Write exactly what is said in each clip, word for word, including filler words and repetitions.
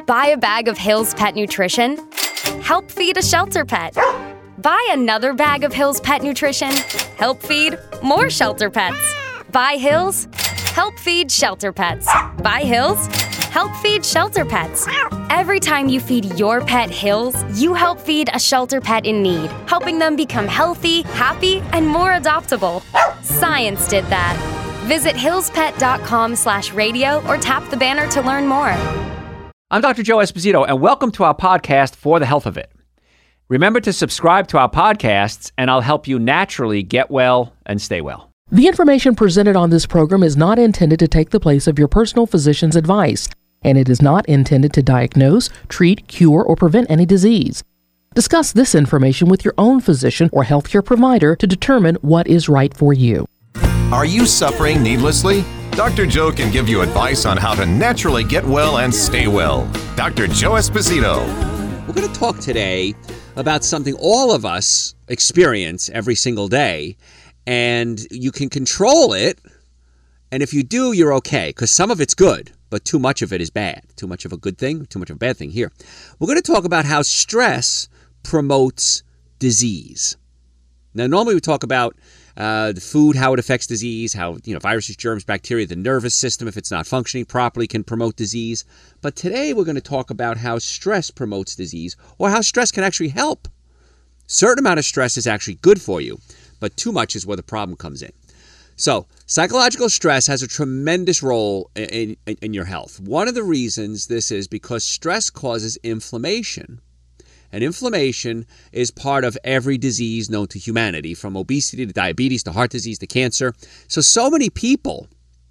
Buy a bag of Hill's Pet Nutrition. Help feed a shelter pet. Buy another bag of Hill's Pet Nutrition. Help feed more shelter pets. Buy Hill's. Help feed shelter pets. Buy Hill's. Help feed shelter pets. Every time you feed your pet Hill's, you help feed a shelter pet in need, helping them become healthy, happy, and more adoptable. Science did that. Visit hillspet.com slash radio or tap the banner to learn more. I'm Doctor Joe Esposito, and welcome to our podcast, For the Health of It. Remember to subscribe to our podcasts, and I'll help you naturally get well and stay well. The information presented on this program is not intended to take the place of your personal physician's advice, and it is not intended to diagnose, treat, cure, or prevent any disease. Discuss this information with your own physician or healthcare provider to determine what is right for you. Are you suffering needlessly? Doctor Joe can give you advice on how to naturally get well and stay well. Doctor Joe Esposito. We're going to talk today about something all of us experience every single day, and you can control it, and if you do, you're okay, because some of it's good, but too much of it is bad. Too much of a good thing, too much of a bad thing. Here, we're going to talk about how stress promotes disease. Now, normally we talk about uh, the food, how it affects disease, how, you know, viruses, germs, bacteria, the nervous system, if it's not functioning properly, can promote disease. But today we're going to talk about how stress promotes disease, or how stress can actually help. Certain amount of stress is actually good for you, but too much is where the problem comes in. So, psychological stress has a tremendous role in, in, in your health. One of the reasons this is because stress causes inflammation. And inflammation is part of every disease known to humanity, from obesity to diabetes to heart disease to cancer. So, so many people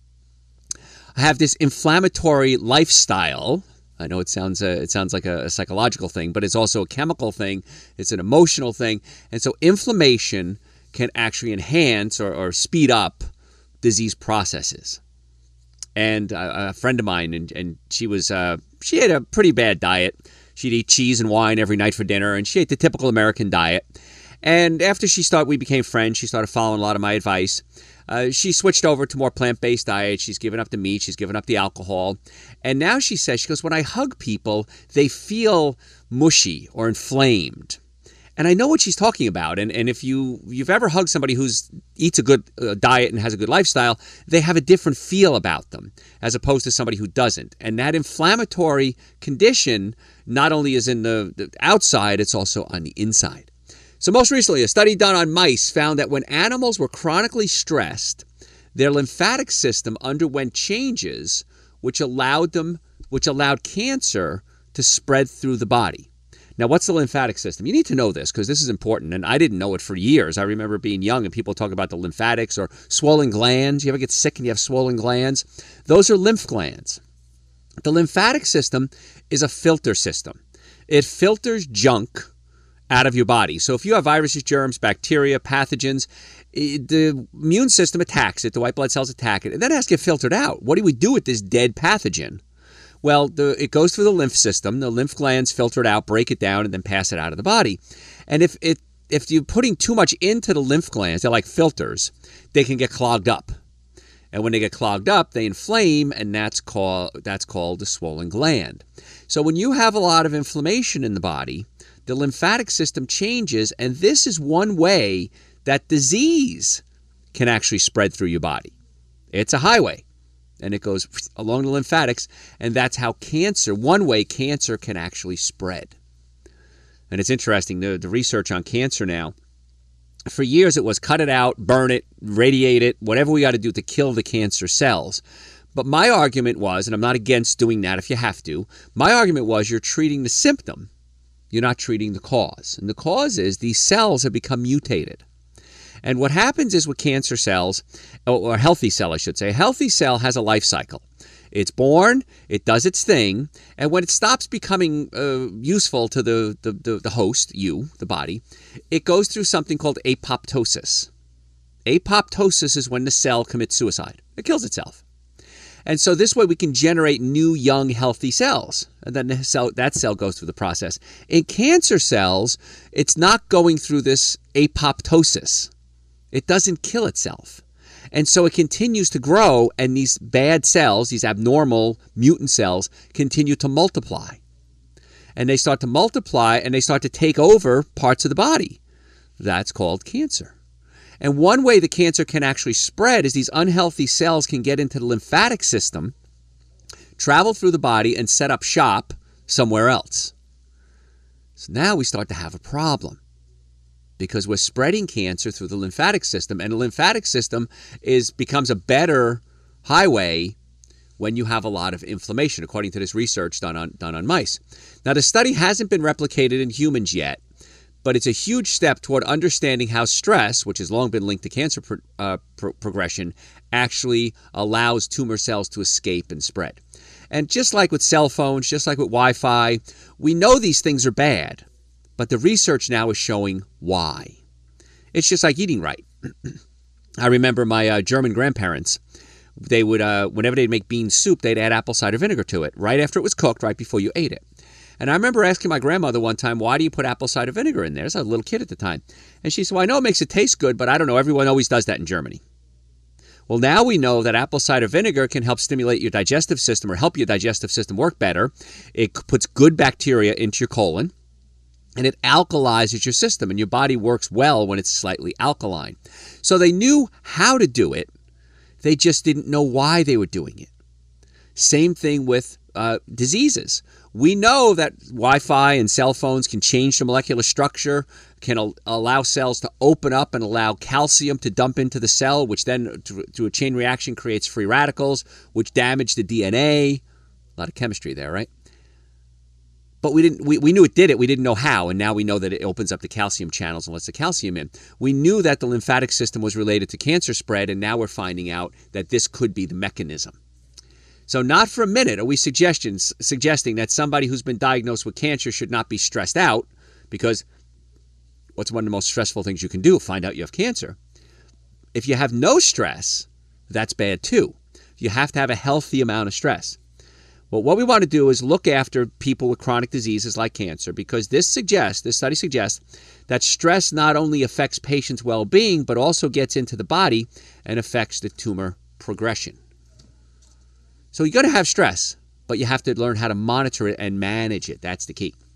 have this inflammatory lifestyle. I know it sounds uh, it sounds like a, a psychological thing, but it's also a chemical thing. It's an emotional thing. And so inflammation can actually enhance or, or speed up disease processes. And a, a friend of mine, and, and she was uh, she had a pretty bad diet. She'd eat cheese and wine every night for dinner, and she ate the typical American diet. And after she started, we became friends. She started following a lot of my advice. Uh, she switched over to more plant-based diet. She's given up the meat. She's given up the alcohol. And now she says, she goes, when I hug people, they feel mushy or inflamed. And I know what she's talking about. And, and if you, you've ever hugged somebody who eats a good uh, diet and has a good lifestyle, they have a different feel about them as opposed to somebody who doesn't. And that inflammatory condition not only is in the, the outside, it's also on the inside. So most recently, a study done on mice found that when animals were chronically stressed, their lymphatic system underwent changes which allowed them, which allowed cancer to spread through the body. Now, what's the lymphatic system? You need to know this because this is important, and I didn't know it for years. I remember being young and people talk about the lymphatics or swollen glands. You ever get sick and you have swollen glands? Those are lymph glands. The lymphatic system is a filter system. It filters junk out of your body. So if you have viruses, germs, bacteria, pathogens, the immune system attacks it, the white blood cells attack it, and then it has to get filtered out. What do we do with this dead pathogen? Well, the, it goes through the lymph system. The lymph glands filter it out, break it down, and then pass it out of the body. And if it if you're putting too much into the lymph glands, they're like filters, they can get clogged up. And when they get clogged up, they inflame, and that's called that's called the swollen gland. So when you have a lot of inflammation in the body, the lymphatic system changes, and this is one way that disease can actually spread through your body. It's a highway. And it goes along the lymphatics, and that's how cancer, one way cancer can actually spread. And it's interesting, the, the research on cancer now, for years it was cut it out, burn it, radiate it, whatever we got to do to kill the cancer cells. But my argument was, and I'm not against doing that if you have to, my argument was you're treating the symptom, you're not treating the cause. And the cause is these cells have become mutated. And what happens is with cancer cells, or a healthy cell, I should say, a healthy cell has a life cycle. It's born, it does its thing, and when it stops becoming uh, useful to the, the, the, the host, you, the body, it goes through something called apoptosis. Apoptosis is when the cell commits suicide. It kills itself. And so this way we can generate new, young, healthy cells. And then the cell, that cell goes through the process. In cancer cells, it's not going through this apoptosis. It doesn't kill itself. And so it continues to grow, and these bad cells, these abnormal mutant cells, continue to multiply. and they start to multiply and they start to take over parts of the body. That's called cancer. And one way the cancer can actually spread is these unhealthy cells can get into the lymphatic system, travel through the body, and set up shop somewhere else. So now we start to have a problem because we're spreading cancer through the lymphatic system, and the lymphatic system is becomes a better highway when you have a lot of inflammation, according to this research done on done on mice. Now, the study hasn't been replicated in humans yet, but it's a huge step toward understanding how stress, which has long been linked to cancer pro, uh, pro- progression, actually allows tumor cells to escape and spread. And just like with cell phones, just like with Wi-Fi, we know these things are bad, but the research now is showing why. It's just like eating right. I remember my uh, German grandparents. They would, uh, whenever they'd make bean soup, they'd add apple cider vinegar to it right after it was cooked, right before you ate it. And I remember asking my grandmother one time, why do you put apple cider vinegar in there? I was a little kid at the time. And she said, well, I know it makes it taste good, but I don't know. Everyone always does that in Germany. Well, now we know that apple cider vinegar can help stimulate your digestive system or help your digestive system work better. It puts good bacteria into your colon, and it alkalizes your system, and your body works well when it's slightly alkaline. So they knew how to do it. They just didn't know why they were doing it. Same thing with uh, diseases. We know that Wi-Fi and cell phones can change the molecular structure, can al- allow cells to open up and allow calcium to dump into the cell, which then, through a chain reaction, creates free radicals, which damage the D N A. A lot of chemistry there, right? But we didn't. We, we knew it did it. We didn't know how, and now we know that it opens up the calcium channels and lets the calcium in. We knew that the lymphatic system was related to cancer spread, and now we're finding out that this could be the mechanism. So not for a minute are we suggestions, suggesting that somebody who's been diagnosed with cancer should not be stressed out, because what's one of the most stressful things you can do? Find out you have cancer. If you have no stress, that's bad too. You have to have a healthy amount of stress. Well, what we want to do is look after people with chronic diseases like cancer, because this suggests, this study suggests, that stress not only affects patients' well-being, but also gets into the body and affects the tumor progression. So you're going to have stress, but you have to learn how to monitor it and manage it. That's the key.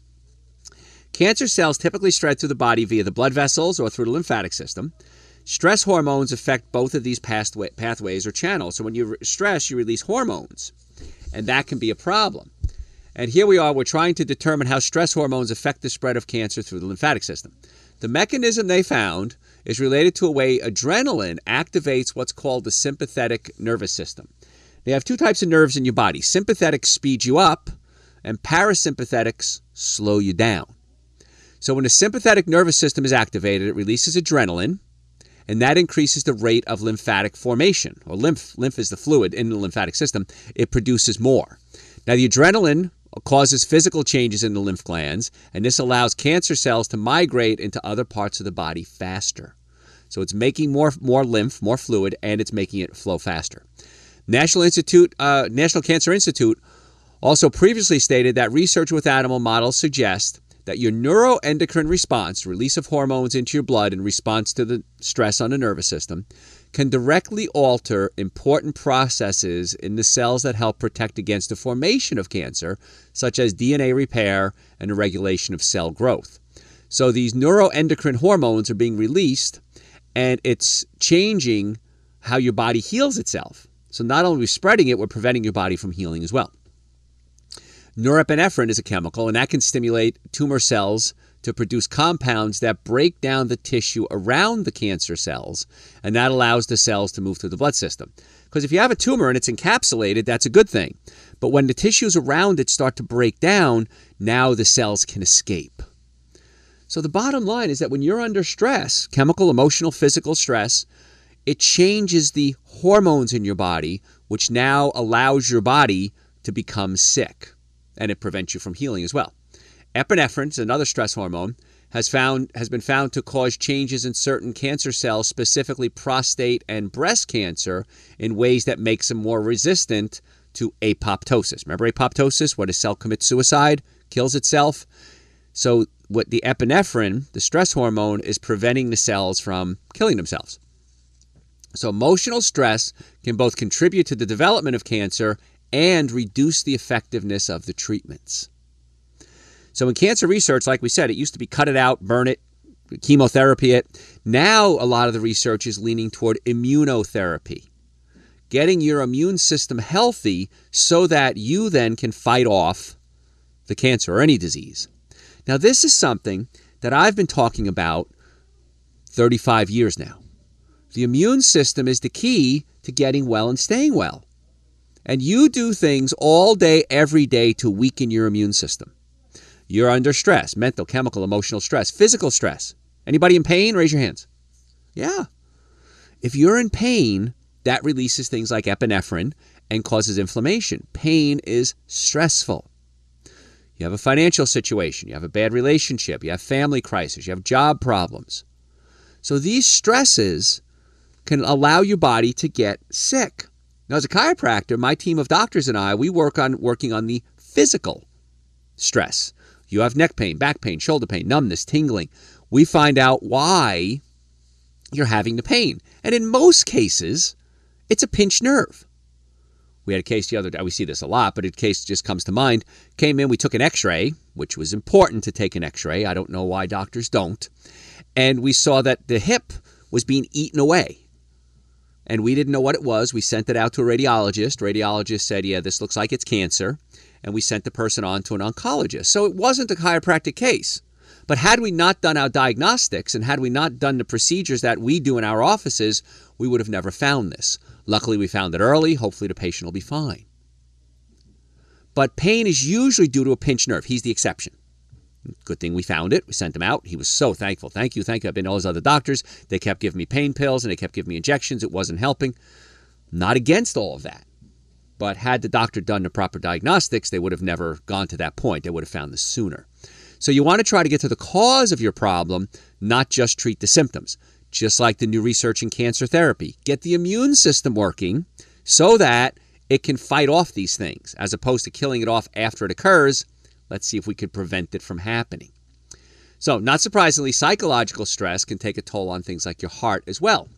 Cancer cells typically spread through the body via the blood vessels or through the lymphatic system. Stress hormones affect both of these pathways or channels. So when you stress, you release hormones, and that can be a problem. And here we are, we're trying to determine how stress hormones affect the spread of cancer through the lymphatic system. The mechanism they found is related to a way adrenaline activates what's called the sympathetic nervous system. They have two types of nerves in your body. Sympathetics speed you up, and parasympathetics slow you down. So when the sympathetic nervous system is activated, it releases adrenaline, and that increases the rate of lymphatic formation, or lymph. Lymph is the fluid in the lymphatic system. It produces more. Now, the adrenaline causes physical changes in the lymph glands, and this allows cancer cells to migrate into other parts of the body faster. So it's making more, more lymph, more fluid, and it's making it flow faster. National Institute, uh, National Cancer Institute also previously stated that research with animal models suggests that your neuroendocrine response, release of hormones into your blood in response to the stress on the nervous system, can directly alter important processes in the cells that help protect against the formation of cancer, such as D N A repair and the regulation of cell growth. So these neuroendocrine hormones are being released, and it's changing how your body heals itself. So not only are we spreading it, we're preventing your body from healing as well. Norepinephrine is a chemical, and that can stimulate tumor cells to produce compounds that break down the tissue around the cancer cells, and that allows the cells to move through the blood system. Because if you have a tumor and it's encapsulated, that's a good thing. But when the tissues around it start to break down, now the cells can escape. So the bottom line is that when you're under stress, chemical, emotional, physical stress, it changes the hormones in your body, which now allows your body to become sick, and it prevents you from healing as well. Epinephrine, another stress hormone, has found has been found to cause changes in certain cancer cells, specifically prostate and breast cancer, in ways that makes them more resistant to apoptosis. Remember apoptosis, when a cell commits suicide, kills itself? So what the epinephrine, the stress hormone, is preventing the cells from killing themselves. So emotional stress can both contribute to the development of cancer and reduce the effectiveness of the treatments. So in cancer research, like we said, it used to be cut it out, burn it, chemotherapy it. Now a lot of the research is leaning toward immunotherapy, getting your immune system healthy so that you then can fight off the cancer or any disease. Now this is something that I've been talking about thirty-five years now. The immune system is the key to getting well and staying well. And you do things all day, every day to weaken your immune system. You're under stress, mental, chemical, emotional stress, physical stress. Anybody in pain? Raise your hands. Yeah. If you're in pain, that releases things like epinephrine and causes inflammation. Pain is stressful. You have a financial situation, you have a bad relationship, you have family crisis, you have job problems. So these stresses can allow your body to get sick. Now, as a chiropractor, my team of doctors and I, we work on working on the physical stress. You have neck pain, back pain, shoulder pain, numbness, tingling. We find out why you're having the pain. And in most cases, it's a pinched nerve. We had a case the other day, we see this a lot, but a case just comes to mind. Came in, we took an x-ray, which was important to take an x-ray. I don't know why doctors don't. And we saw that the hip was being eaten away. And we didn't know what it was. We sent it out to a radiologist. Radiologist said, yeah, this looks like it's cancer. And we sent the person on to an oncologist. So it wasn't a chiropractic case. But had we not done our diagnostics and had we not done the procedures that we do in our offices, we would have never found this. Luckily, we found it early. Hopefully, the patient will be fine. But pain is usually due to a pinched nerve. He's the exception. Good thing we found it. We sent him out. He was so thankful. Thank you, thank you. I've been to all those other doctors. They kept giving me pain pills and they kept giving me injections. It wasn't helping. Not against all of that. But had the doctor done the proper diagnostics, they would have never gone to that point. They would have found this sooner. So you want to try to get to the cause of your problem, not just treat the symptoms. Just like the new research in cancer therapy. Get the immune system working so that it can fight off these things, as opposed to killing it off after it occurs. Let's see if we could prevent it from happening. So, not surprisingly, psychological stress can take a toll on things like your heart as well.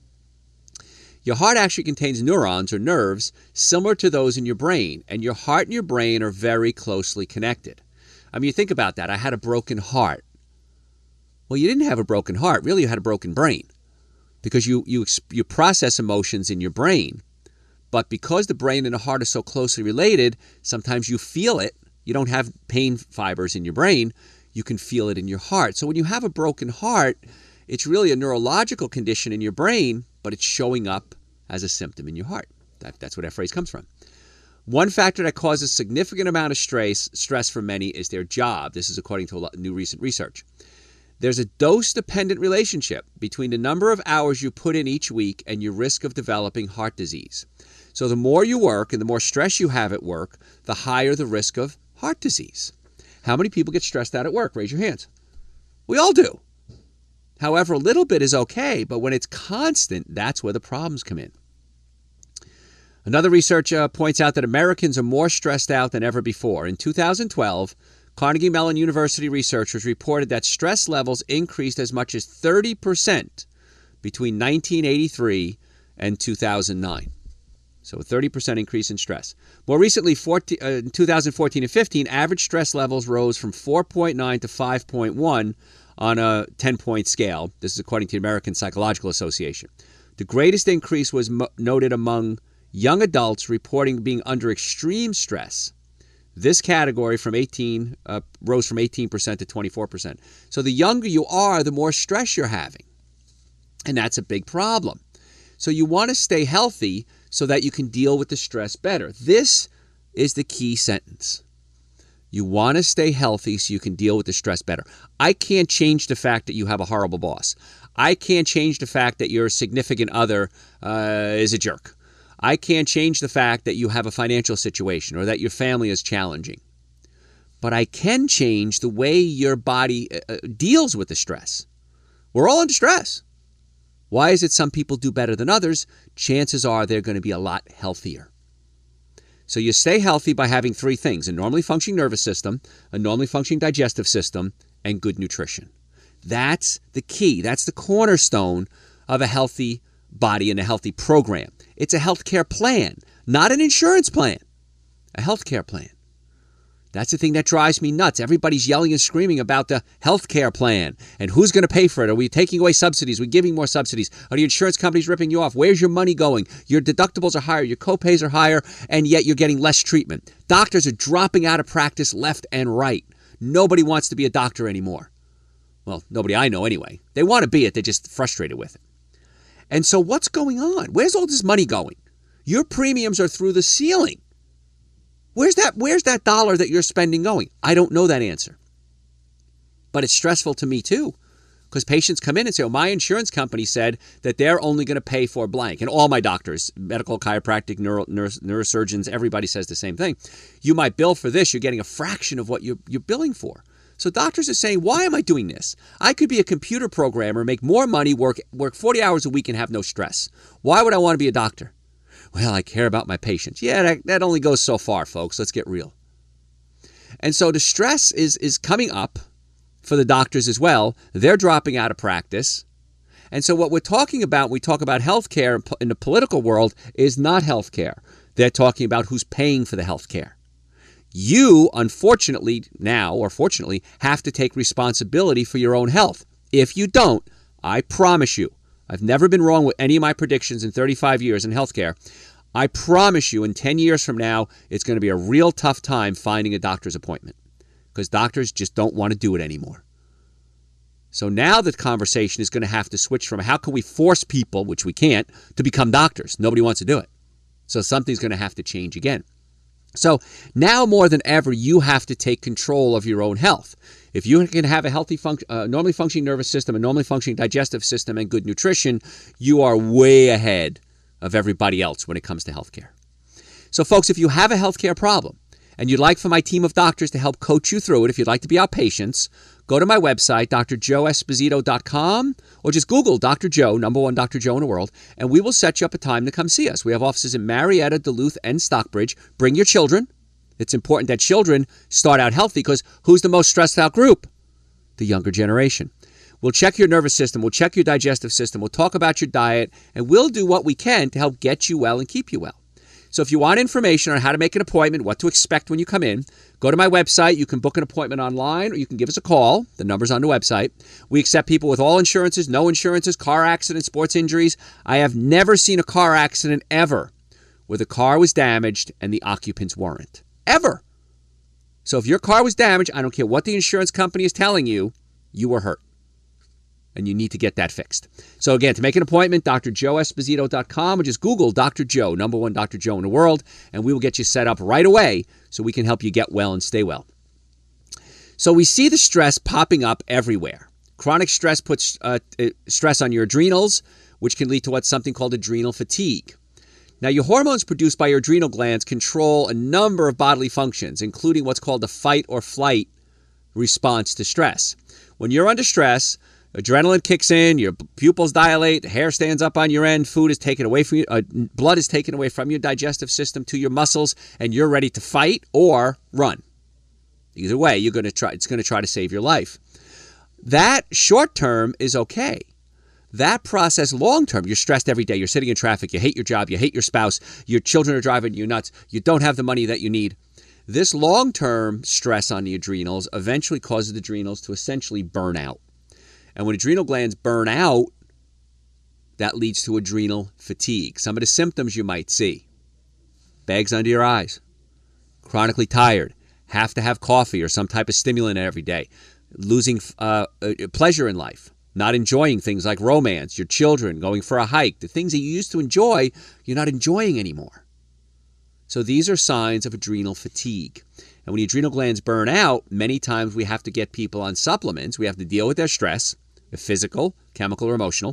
Your heart actually contains neurons or nerves similar to those in your brain, and your heart and your brain are very closely connected. I mean, you think about that. I had a broken heart. Well, you didn't have a broken heart. Really, you had a broken brain because you, you, you process emotions in your brain. But because the brain and the heart are so closely related, sometimes you feel it. You don't have pain fibers in your brain. You can feel it in your heart. So when you have a broken heart, it's really a neurological condition in your brain, but it's showing up as a symptom in your heart. That, that's where that phrase comes from. One factor that causes a significant amount of stress, stress for many is their job. This is according to a lot, new recent research. There's a dose-dependent relationship between the number of hours you put in each week and your risk of developing heart disease. So the more you work and the more stress you have at work, the higher the risk of heart disease. How many people get stressed out at work? Raise your hands. We all do. However, a little bit is okay, but when it's constant, that's where the problems come in. Another research uh, points out that Americans are more stressed out than ever before. In two thousand twelve, Carnegie Mellon University researchers reported that stress levels increased as much as thirty percent between nineteen eighty-three and two thousand nine. So a thirty percent increase in stress. More recently, fourteen, uh, in two thousand fourteen and fifteen, average stress levels rose from four point nine to five point one on a ten-point scale. This is according to the American Psychological Association. The greatest increase was mo- noted among young adults reporting being under extreme stress. This category from eighteen uh, rose from eighteen percent to twenty-four percent. So the younger you are, the more stress you're having. And that's a big problem. So you want to stay healthy so that you can deal with the stress better. This is the key sentence. You want to stay healthy so you can deal with the stress better. I can't change the fact that you have a horrible boss. I can't change the fact that your significant other uh, is a jerk. I can't change the fact that you have a financial situation or that your family is challenging. But I can change the way your body uh, deals with the stress. We're all under stress. Why is it some people do better than others? Chances are they're going to be a lot healthier. So you stay healthy by having three things: a normally functioning nervous system, a normally functioning digestive system, and good nutrition. That's the key. That's the cornerstone of a healthy body and a healthy program. It's a healthcare plan, not an insurance plan. A healthcare plan. That's the thing that drives me nuts. Everybody's yelling and screaming about the health care plan and who's going to pay for it. Are we taking away subsidies? Are we giving more subsidies? Are the insurance companies ripping you off? Where's your money going? Your deductibles are higher, your co-pays are higher, and yet you're getting less treatment. Doctors are dropping out of practice left and right. Nobody wants to be a doctor anymore. Well, nobody I know anyway. They want to be it. They're just frustrated with it. And so what's going on? Where's all this money going? Your premiums are through the ceiling. Where's that, where's that dollar that you're spending going? I don't know that answer. But it's stressful to me too, because patients come in and say, oh, my insurance company said that they're only going to pay for blank. And all my doctors, medical, chiropractic, neuro, neuro, neurosurgeons, everybody says the same thing. You might bill for this. You're getting a fraction of what you're, you're billing for. So doctors are saying, why am I doing this? I could be a computer programmer, make more money, work, work forty hours a week and have no stress. Why would I want to be a doctor? Well, I care about my patients. Yeah, that, that only goes so far, folks. Let's get real. And so the stress is, is coming up for the doctors as well. They're dropping out of practice. And so what we're talking about, we talk about healthcare in the political world, is not healthcare. They're talking about who's paying for the healthcare. You, unfortunately, now, or fortunately, have to take responsibility for your own health. If you don't, I promise you, I've never been wrong with any of my predictions in thirty-five years in healthcare. I promise you in ten years from now, it's going to be a real tough time finding a doctor's appointment because doctors just don't want to do it anymore. So now the conversation is going to have to switch from how can we force people, which we can't, to become doctors. Nobody wants to do it. So something's going to have to change again. So now more than ever, you have to take control of your own health. If you can have a healthy, func- uh, normally functioning nervous system, a normally functioning digestive system, and good nutrition, you are way ahead of everybody else when it comes to healthcare. So folks, if you have a healthcare problem and you'd like for my team of doctors to help coach you through it, if you'd like to be our patients, go to my website, D R joe esposito dot com, or just Google Doctor Joe, number one Doctor Joe in the world, and we will set you up a time to come see us. We have offices in Marietta, Duluth, and Stockbridge. Bring your children. It's important that children start out healthy because who's the most stressed out group? The younger generation. We'll check your nervous system. We'll check your digestive system. We'll talk about your diet, and we'll do what we can to help get you well and keep you well. So if you want information on how to make an appointment, what to expect when you come in, go to my website. You can book an appointment online or you can give us a call. The number's on the website. We accept people with all insurances, no insurances, car accidents, sports injuries. I have never seen a car accident ever where the car was damaged and the occupants weren't. Ever. So if your car was damaged, I don't care what the insurance company is telling you, you were hurt. And you need to get that fixed. So again, to make an appointment, D R joe esposito dot com or just Google Doctor Joe, number one Doctor Joe in the world, and we will get you set up right away so we can help you get well and stay well. So we see the stress popping up everywhere. Chronic stress puts uh, stress on your adrenals, which can lead to what's something called adrenal fatigue. Now, your hormones produced by your adrenal glands control a number of bodily functions, including what's called the fight or flight response to stress. When you're under stress, adrenaline kicks in, your pupils dilate, hair stands up on your end, food is taken away from you, uh, blood is taken away from your digestive system to your muscles, and you're ready to fight or run. Either way, you're going to try. It's going to try to save your life. That short term is okay. That process long term, you're stressed every day. You're sitting in traffic. You hate your job. You hate your spouse. Your children are driving you nuts. You don't have the money that you need. This long term stress on the adrenals eventually causes the adrenals to essentially burn out. And when adrenal glands burn out, that leads to adrenal fatigue. Some of the symptoms you might see: bags under your eyes, chronically tired, have to have coffee or some type of stimulant every day, losing uh, pleasure in life, not enjoying things like romance, your children, going for a hike, the things that you used to enjoy, you're not enjoying anymore. So these are signs of adrenal fatigue. And when the adrenal glands burn out, many times we have to get people on supplements. We have to deal with their stress, physical, chemical, or emotional,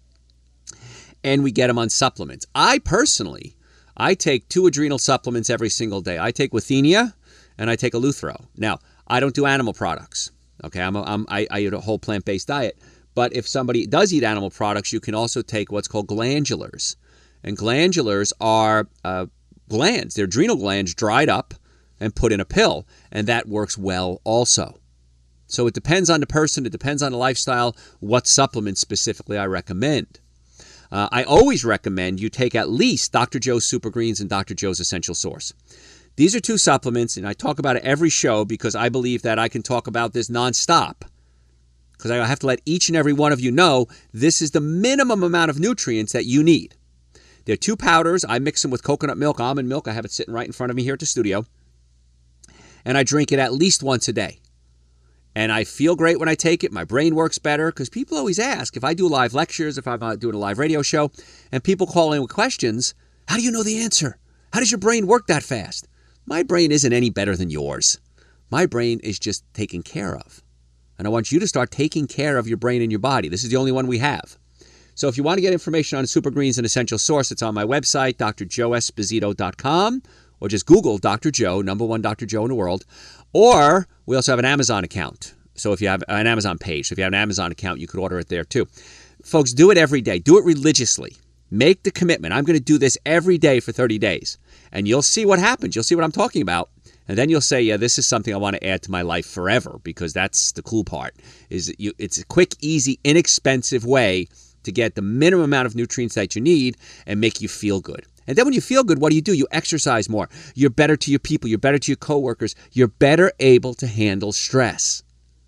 and we get them on supplements. I personally, I take two adrenal supplements every single day. I take Withenia and I take Eleuthero. Now, I don't do animal products. Okay, I'm, a, I'm I, I eat a whole plant-based diet. But if somebody does eat animal products, you can also take what's called glandulars. And glandulars are uh, glands. They're adrenal glands dried up and put in a pill. And that works well also. So it depends on the person. It depends on the lifestyle, what supplements specifically I recommend. Uh, I always recommend you take at least Doctor Joe's Super Greens and Doctor Joe's Essential Source. These are two supplements, and I talk about it every show because I believe that I can talk about this nonstop. Because I have to let each and every one of you know this is the minimum amount of nutrients that you need. There are two powders. I mix them with coconut milk, almond milk. I have it sitting right in front of me here at the studio. And I drink it at least once a day. And I feel great when I take it. My brain works better because people always ask, if I do live lectures, if I'm doing a live radio show, and people call in with questions, how do you know the answer? How does your brain work that fast? My brain isn't any better than yours. My brain is just taken care of. And I want you to start taking care of your brain and your body. This is the only one we have. So if you want to get information on Super Greens and Essential Source, it's on my website, d r joe esposito dot com, or just Google Doctor Joe, number one Doctor Joe in the world. Or we also have an Amazon account. So if you have an Amazon page, so if you have an Amazon account, you could order it there too. Folks, do it every day. Do it religiously. Make the commitment. I'm going to do this every day for thirty days. And you'll see what happens. You'll see what I'm talking about. And then you'll say, yeah, this is something I want to add to my life forever, because that's the cool part. Is that you, it's a quick, easy, inexpensive way to get the minimum amount of nutrients that you need and make you feel good. And then when you feel good, what do you do? You exercise more. You're better to your people. You're better to your coworkers. You're better able to handle stress.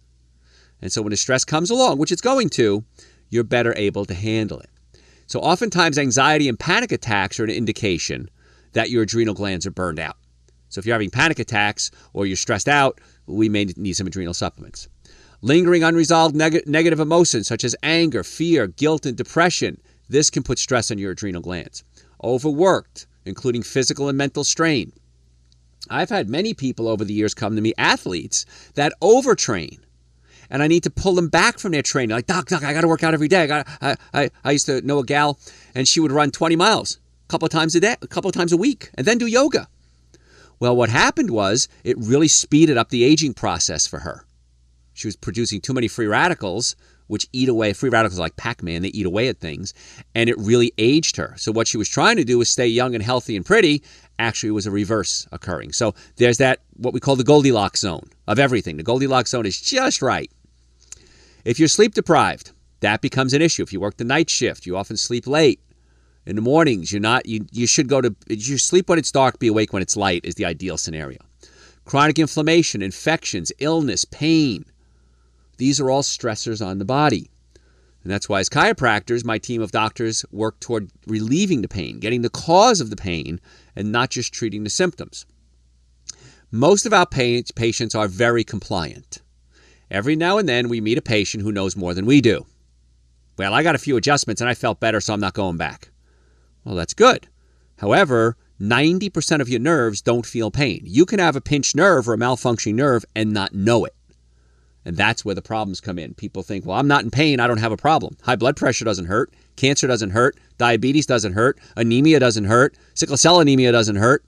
And so when the stress comes along, which it's going to, you're better able to handle it. So oftentimes anxiety and panic attacks are an indication that your adrenal glands are burned out. So if you're having panic attacks or you're stressed out, we may need some adrenal supplements. Lingering unresolved neg- negative emotions such as anger, fear, guilt, and depression. This can put stress on your adrenal glands. Overworked, including physical and mental strain. I've had many people over the years come to me, athletes, that overtrain. And I need to pull them back from their training. Like, doc, doc, I got to work out every day. I, got. I, I I used to know a gal, and she would run twenty miles a couple of times a day, a couple of times a week, and then do yoga. Well, what happened was it really speeded up the aging process for her. She was producing too many free radicals, which eat away. Free radicals are like Pac-Man. They eat away at things. And it really aged her. So what she was trying to do was stay young and healthy and pretty. Actually, it was a reverse occurring. So there's that, what we call the Goldilocks zone of everything. The Goldilocks zone is just right. If you're sleep deprived, that becomes an issue. If you work the night shift, you often sleep late. In the mornings, you're not, you, you should go to, you sleep when it's dark, be awake when it's light is the ideal scenario. Chronic inflammation, infections, illness, pain. These are all stressors on the body. And that's why as chiropractors, my team of doctors work toward relieving the pain, getting the cause of the pain, and not just treating the symptoms. Most of our patients are very compliant. Every now and then we meet a patient who knows more than we do. Well, I got a few adjustments and I felt better, so I'm not going back. Well, that's good. However, ninety percent of your nerves don't feel pain. You can have a pinched nerve or a malfunctioning nerve and not know it. And that's where the problems come in. People think, well, I'm not in pain, I don't have a problem. High blood pressure doesn't hurt. Cancer doesn't hurt. Diabetes doesn't hurt. Anemia doesn't hurt. Sickle cell anemia doesn't hurt.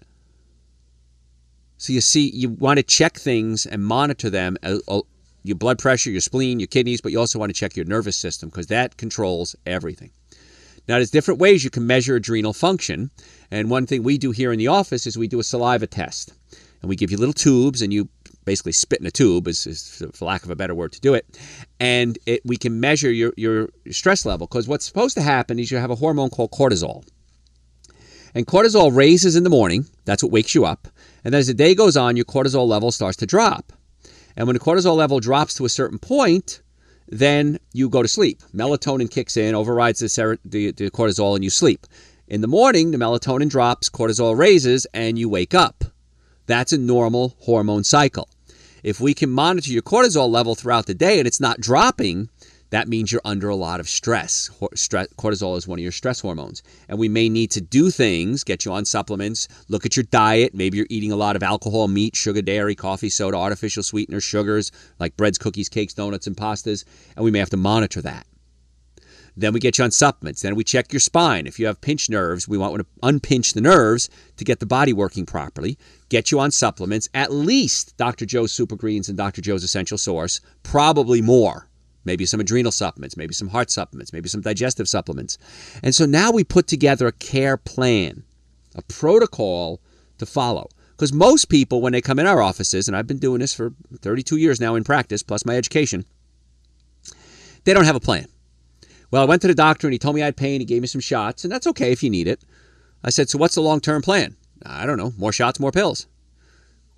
So you see, you want to check things and monitor them, uh, uh, your blood pressure, your spleen, your kidneys, but you also want to check your nervous system because that controls everything. Now, there's different ways you can measure adrenal function. And one thing we do here in the office is we do a saliva test. And we give you little tubes, and you basically spit in a tube, is, is for lack of a better word to do it. And it, we can measure your, your stress level. Because what's supposed to happen is you have a hormone called cortisol. And cortisol raises in the morning. That's what wakes you up. And then as the day goes on, your cortisol level starts to drop. And when the cortisol level drops to a certain point, then you go to sleep. Melatonin kicks in, overrides the, ser- the, the cortisol, and you sleep. In the morning, the melatonin drops, cortisol raises, and you wake up. That's a normal hormone cycle. If we can monitor your cortisol level throughout the day and it's not dropping, that means you're under a lot of stress. Cortisol is one of your stress hormones. And we may need to do things, get you on supplements, look at your diet. Maybe you're eating a lot of alcohol, meat, sugar, dairy, coffee, soda, artificial sweeteners, sugars, like breads, cookies, cakes, donuts, and pastas. And we may have to monitor that. Then we get you on supplements. Then we check your spine. If you have pinched nerves, we want to unpinch the nerves to get the body working properly. Get you on supplements, at least Doctor Joe's Super Greens and Doctor Joe's Essential Source, probably more. Maybe some adrenal supplements, maybe some heart supplements, maybe some digestive supplements. And so now we put together a care plan, a protocol to follow. Because most people, when they come in our offices, and I've been doing this for thirty-two years now in practice, plus my education, they don't have a plan. Well, I went to the doctor and he told me I had pain. He gave me some shots, and that's okay if you need it. I said, so what's the long-term plan? I don't know. More shots, more pills.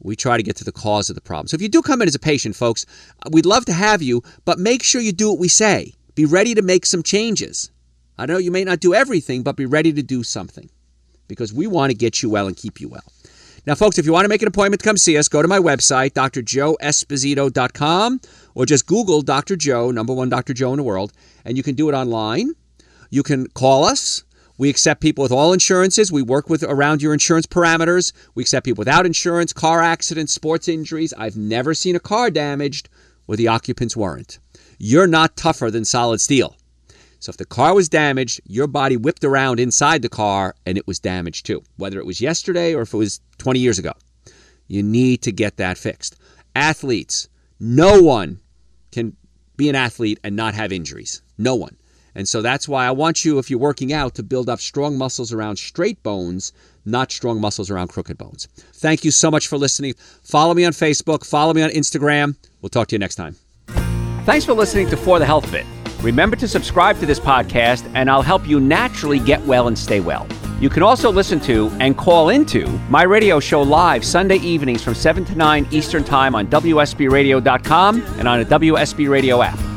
We try to get to the cause of the problem. So if you do come in as a patient, folks, we'd love to have you, but make sure you do what we say. Be ready to make some changes. I know you may not do everything, but be ready to do something because we want to get you well and keep you well. Now, folks, if you want to make an appointment to come see us, go to my website, D R joe esposito dot com, or just Google Doctor Joe, number one Doctor Joe in the world, and you can do it online. You can call us. We accept people with all insurances. We work with around your insurance parameters. We accept people without insurance, car accidents, sports injuries. I've never seen a car damaged where the occupants weren't. You're not tougher than solid steel. So if the car was damaged, your body whipped around inside the car and it was damaged too, whether it was yesterday or if it was twenty years ago. You need to get that fixed. Athletes, no one can be an athlete and not have injuries. No one. And so that's why I want you, if you're working out, to build up strong muscles around straight bones, not strong muscles around crooked bones. Thank you so much for listening. Follow me on Facebook. Follow me on Instagram. We'll talk to you next time. Thanks for listening to For the Health of It. Remember to subscribe to this podcast, and I'll help you naturally get well and stay well. You can also listen to and call into my radio show live Sunday evenings from seven to nine Eastern Time on W S B radio dot com and on a W S B Radio app.